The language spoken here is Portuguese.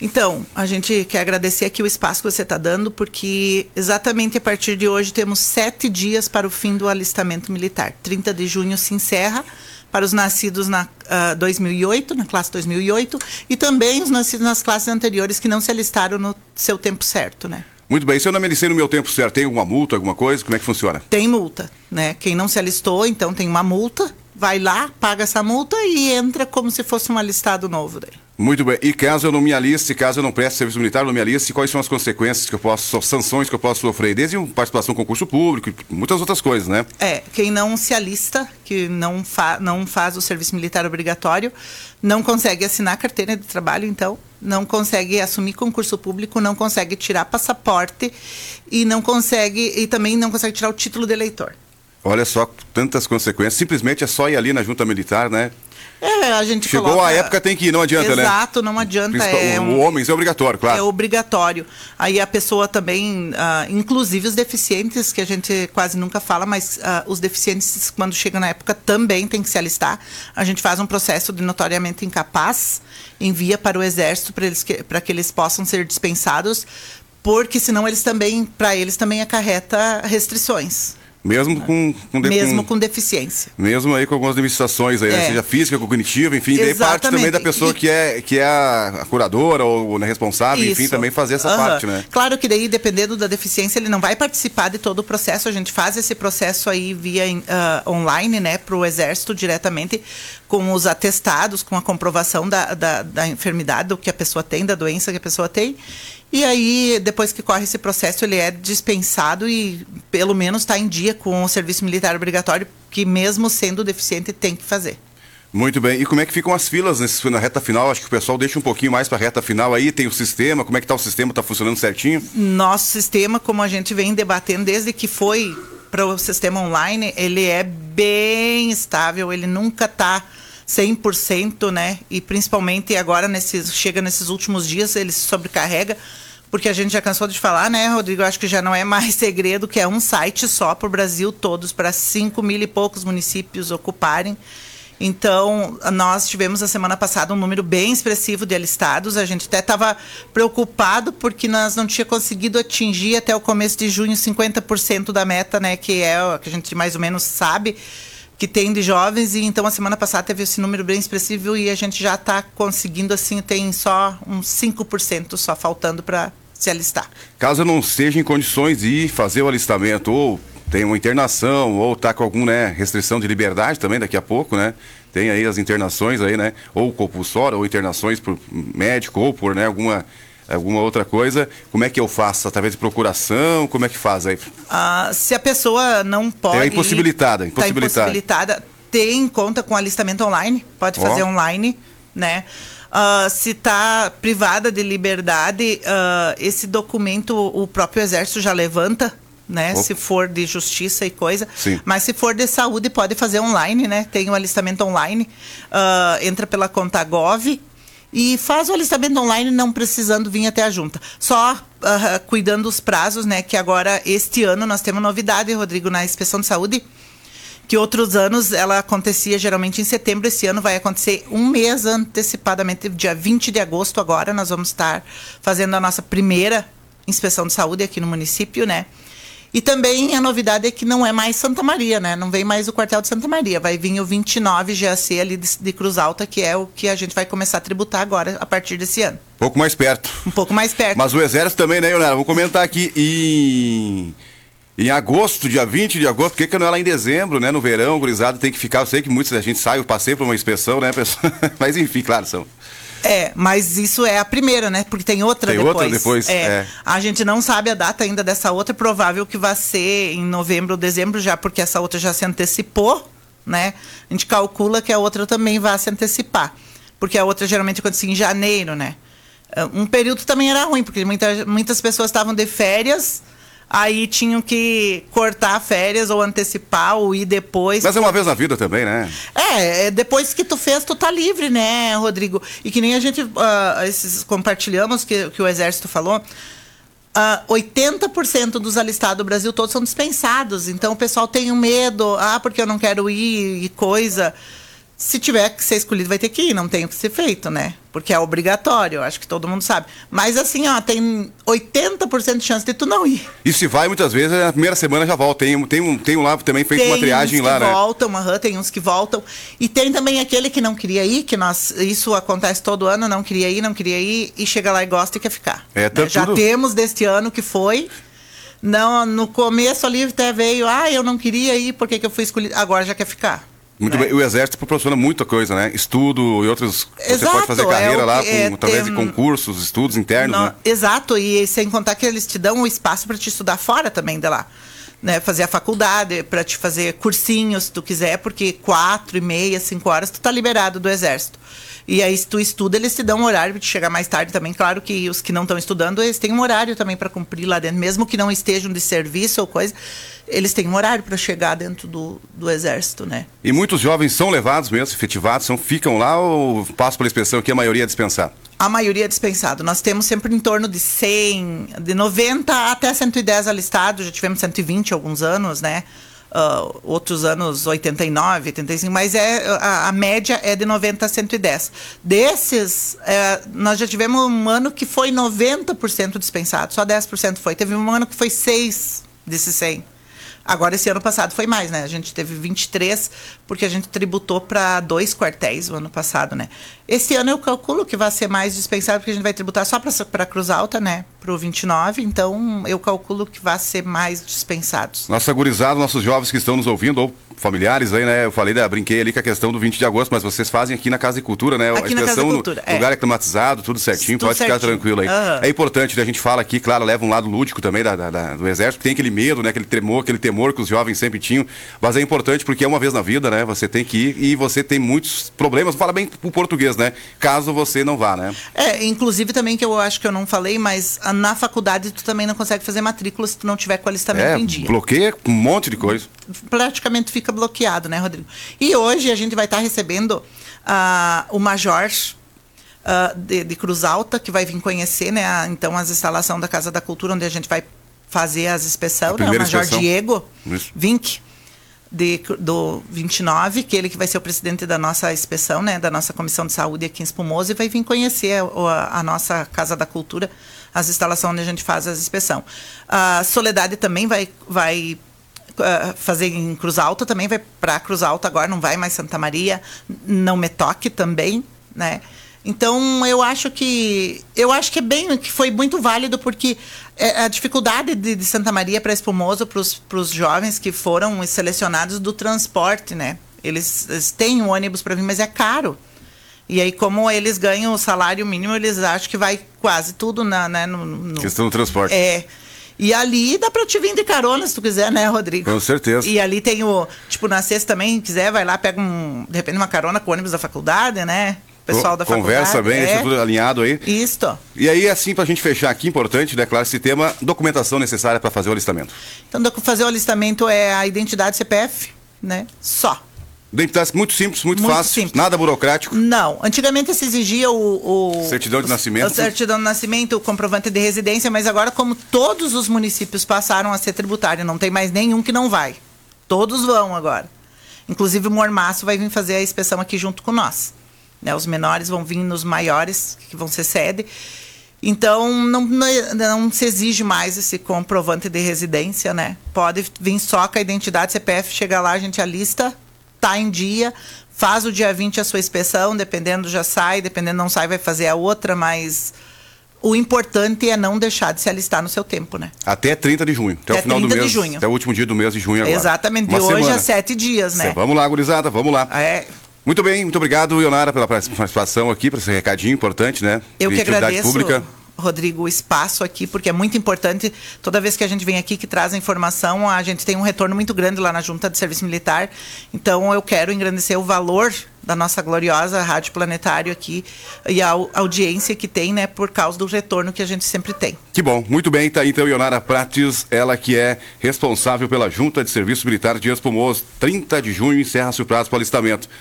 Então, a gente quer agradecer aqui o espaço que você está dando, porque exatamente a partir de hoje temos 7 dias para o fim do alistamento militar. 30 de junho se encerra para os nascidos na 2008, na classe 2008, e também os nascidos nas classes anteriores que não se alistaram no seu tempo certo, né? Muito bem, se eu não me alistei no meu tempo certo, tem alguma multa, alguma coisa? Como é que funciona? Tem multa, né? Quem não se alistou, então tem uma multa, vai lá, paga essa multa e entra como se fosse um alistado novo daí. Muito bem. E caso eu não me aliste, caso eu não preste serviço militar, não me aliste, quais são as consequências que eu posso, sanções que eu posso sofrer? Desde participação em concurso público e muitas outras coisas, né? Quem não se alista, que não faz o serviço militar obrigatório, não consegue assinar carteira de trabalho, então, não consegue assumir concurso público, não consegue tirar passaporte e também não consegue tirar o título de eleitor. Olha só, tantas consequências. Simplesmente é só ir ali na junta militar, né? A gente Chegou coloca... a época, tem que ir, não adianta, né? Exato, não adianta. O homem, isso é obrigatório, claro. É obrigatório. Aí a pessoa também, inclusive os deficientes, que a gente quase nunca fala, mas os deficientes, quando chegam na época, também tem que se alistar. A gente faz um processo de notoriamente incapaz, envia para o Exército para que eles possam ser dispensados, porque senão para eles também acarreta restrições. Mesmo com deficiência. Mesmo aí com algumas limitações aí, seja física, cognitiva, enfim, daí parte também da pessoa que é a curadora ou responsável, enfim, também fazer essa parte, né? Claro que daí, dependendo da deficiência, ele não vai participar de todo o processo, a gente faz esse processo aí via online, né, para o Exército diretamente, com os atestados, com a comprovação da enfermidade, do que a pessoa tem, da doença que a pessoa tem. E aí, depois que corre esse processo, ele é dispensado e, pelo menos, está em dia com o serviço militar obrigatório, que mesmo sendo deficiente, tem que fazer. Muito bem. E como é que ficam as filas na reta final? Acho que o pessoal deixa um pouquinho mais para a reta final aí. Tem o sistema, como é que está o sistema? Está funcionando certinho? Nosso sistema, como a gente vem debatendo desde que foi para o sistema online, ele é bem estável, ele nunca está 100%, né? E principalmente agora, chega nesses últimos dias, ele se sobrecarrega, porque a gente já cansou de falar, né, Rodrigo? Acho que já não é mais segredo que é um site só para o Brasil todos, para 5.000 e poucos municípios ocuparem. Então, nós tivemos a semana passada um número bem expressivo de alistados. A gente até estava preocupado porque nós não tínhamos conseguido atingir até o começo de junho 50% da meta, né, que é o que a gente mais ou menos sabe que tem de jovens, e então a semana passada teve esse número bem expressivo e a gente já está conseguindo, assim, tem só uns 5% só faltando para se alistar. Caso eu não esteja em condições de fazer o alistamento, ou tem uma internação, ou está com alguma restrição de liberdade também daqui a pouco, né? Tem aí as internações aí, né? Ou compulsória, ou internações por médico, ou por, né, alguma outra coisa. Como é que eu faço? Através de procuração? Como é que faz aí? Se a pessoa não pode... É impossibilitada. Está impossibilitada. Tem conta com alistamento online. Pode fazer online, né? Se está privada de liberdade, esse documento o próprio Exército já levanta, né? Se for de justiça e coisa. Sim. Mas se for de saúde, pode fazer online, né? Tem o alistamento online. Entra pela conta Gov e faz o alistamento online, não precisando vir até a junta. Só cuidando dos prazos, né? Que agora, este ano, nós temos novidade, Rodrigo, na inspeção de saúde, que outros anos ela acontecia geralmente em setembro. Esse ano vai acontecer um mês antecipadamente, dia 20 de agosto agora, nós vamos estar fazendo a nossa primeira inspeção de saúde aqui no município, né? E também a novidade é que não é mais Santa Maria, né? Não vem mais o quartel de Santa Maria, vai vir o 29 GAC ali de Cruz Alta, que é o que a gente vai começar a tributar agora, a partir desse ano. Um pouco mais perto. Um pouco mais perto. Mas o Exército também, né, Ionara? Vamos comentar aqui em agosto, dia 20 de agosto, por que não é lá em dezembro, né? No verão, gurizada, tem que ficar. Eu sei que muita gente sai, eu passei por uma inspeção, né, pessoal? Mas enfim, claro, são... mas isso é a primeira, né? Porque tem outra depois. Tem outra depois, A gente não sabe a data ainda dessa outra, provável que vai ser em novembro ou dezembro já, porque essa outra já se antecipou, né? A gente calcula que a outra também vai se antecipar, porque a outra geralmente acontecia em janeiro, né? Um período também era ruim, porque muitas pessoas estavam de férias, aí tinham que cortar férias ou antecipar ou ir depois. Mas é uma vez na vida também, né? Depois que tu fez, tu tá livre, né, Rodrigo? E que nem a gente compartilhamos que o Exército falou, 80% dos alistados do Brasil todos são dispensados. Então o pessoal tem um medo, porque eu não quero ir e coisa. Se tiver que ser escolhido, vai ter que ir, não tem o que ser feito, né? Porque é obrigatório, eu acho que todo mundo sabe. Mas assim, ó, tem 80% de chance de tu não ir. E se vai, muitas vezes, na primeira semana já volta. Tem um lá também feito uma triagem lá, né? Tem uns que voltam. E tem também aquele que não queria ir, isso acontece todo ano, não queria ir, e chega lá e gosta e quer ficar. Já temos deste ano que foi. Não, no começo ali até veio, eu não queria ir, porque que eu fui escolhido? Agora já quer ficar. Muito bem. O Exército proporciona muita coisa, né? Estudo e outros... Exato, você pode fazer carreira lá através de concursos, estudos internos, né? Exato, e sem contar que eles te dão o espaço para te estudar fora também de lá. Né? Fazer a faculdade, para te fazer cursinhos, se tu quiser, porque 4h30, 5 horas, tu tá liberado do Exército. E aí, se tu estuda, eles te dão um horário para te chegar mais tarde também. Claro que os que não estão estudando, eles têm um horário também para cumprir lá dentro. Mesmo que não estejam de serviço ou coisa, eles têm um horário para chegar dentro do Exército, né? E muitos jovens são levados mesmo, efetivados, ficam lá ou passam pela inspeção que a maioria é dispensada? A maioria é dispensado. Nós temos sempre em torno de 100, de 90 até 110 alistados. Já tivemos 120 há alguns anos, né? Outros anos 89, 85, mas a média é de 90 a 110. Desses, nós já tivemos um ano que foi 90% dispensado, só 10% foi. Teve um ano que foi 6 desses 100. Agora, esse ano passado foi mais, né? A gente teve 23, porque a gente tributou para 2 quartéis o ano passado, né? Esse ano eu calculo que vai ser mais dispensado, porque a gente vai tributar só para Cruz Alta, né? Para o 29, então eu calculo que vai ser mais dispensados. Nossa gurizada, nossos jovens que estão nos ouvindo, ou familiares aí, né? Eu brinquei ali com a questão do 20 de agosto, mas vocês fazem aqui na Casa de Cultura, né? Aqui na Casa de Cultura, lugar climatizado, tudo certinho, tudo pode certinho. Ficar tranquilo aí. É importante, né? A gente fala aqui, claro, leva um lado lúdico também do Exército, tem aquele medo, né? Aquele temor que os jovens sempre tinham, mas é importante porque é uma vez na vida, né? Você tem que ir e você tem muitos problemas, fala bem o português, né? Caso você não vá, né? Inclusive também que eu acho que eu não falei, mas na faculdade tu também não consegue fazer matrícula se tu não tiver com o alistamento em dia. Bloqueia um monte de coisa. Praticamente fica bloqueado, né, Rodrigo? E hoje a gente vai estar recebendo o Major de Cruz Alta, que vai vir conhecer, né, então as instalações da Casa da Cultura, onde a gente vai fazer as inspeções, né, o Major Diego Vink, do 29, que ele que vai ser o presidente da nossa inspeção, né, da nossa Comissão de Saúde aqui em Espumoso, e vai vir conhecer a nossa Casa da Cultura, as instalações onde a gente faz as inspeção. A Soledade também vai fazer em Cruz Alta, também vai para Cruz Alta agora, não vai mais Santa Maria, não me toque também, né? Então eu acho que foi muito válido, porque a dificuldade de Santa Maria para Espumoso, para os jovens que foram selecionados do transporte, né? Eles têm um ônibus para vir, mas é caro. E aí, como eles ganham o salário mínimo, eles acham que vai quase tudo no questão do transporte. E ali dá pra te vir de carona, se tu quiser, né, Rodrigo? Com certeza. E ali tem na sexta também, quiser, vai lá, pega de repente uma carona com o ônibus da faculdade, né? Pessoal da faculdade. Conversa bem, deixa tudo alinhado aí. Isso. E aí, assim, pra gente fechar aqui, importante, né, claro, esse tema, documentação necessária para fazer o alistamento. Então, fazer o alistamento é a identidade CPF, né? Só. Identidade muito simples, muito fácil, simples. Nada burocrático. Não, antigamente se exigia certidão de nascimento. A certidão de nascimento, o comprovante de residência, mas agora, como todos os municípios passaram a ser tributário, não tem mais nenhum que não vai. Todos vão agora. Inclusive o Mormaço vai vir fazer a inspeção aqui junto com nós. Né, os menores vão vir nos maiores, que vão ser sede. Então, não se exige mais esse comprovante de residência, né? Pode vir só com a identidade CPF, chega lá, a gente alista, tá em dia, faz o dia 20 a sua inspeção, dependendo já sai, dependendo não sai, vai fazer a outra, mas o importante é não deixar de se alistar no seu tempo, né? Até 30 de junho, até o final do mês. 30 de junho. Até o último dia do mês de junho agora. Exatamente, de hoje a 7 dias, né? Vamos lá, gurizada, vamos lá. Muito bem, muito obrigado, Ionara, pela participação aqui, por esse recadinho importante, né? Eu que agradeço, pública. Rodrigo, o espaço aqui, porque é muito importante. Toda vez que a gente vem aqui, que traz a informação, a gente tem um retorno muito grande lá na Junta de Serviço Militar. Então, eu quero engrandecer o valor da nossa gloriosa Rádio Planetário aqui e a audiência que tem, né, por causa do retorno que a gente sempre tem. Que bom, muito bem, tá aí então Ionara Prates, ela que é responsável pela Junta de Serviço Militar de Espumoso. 30 de junho encerra-se o prazo para o alistamento.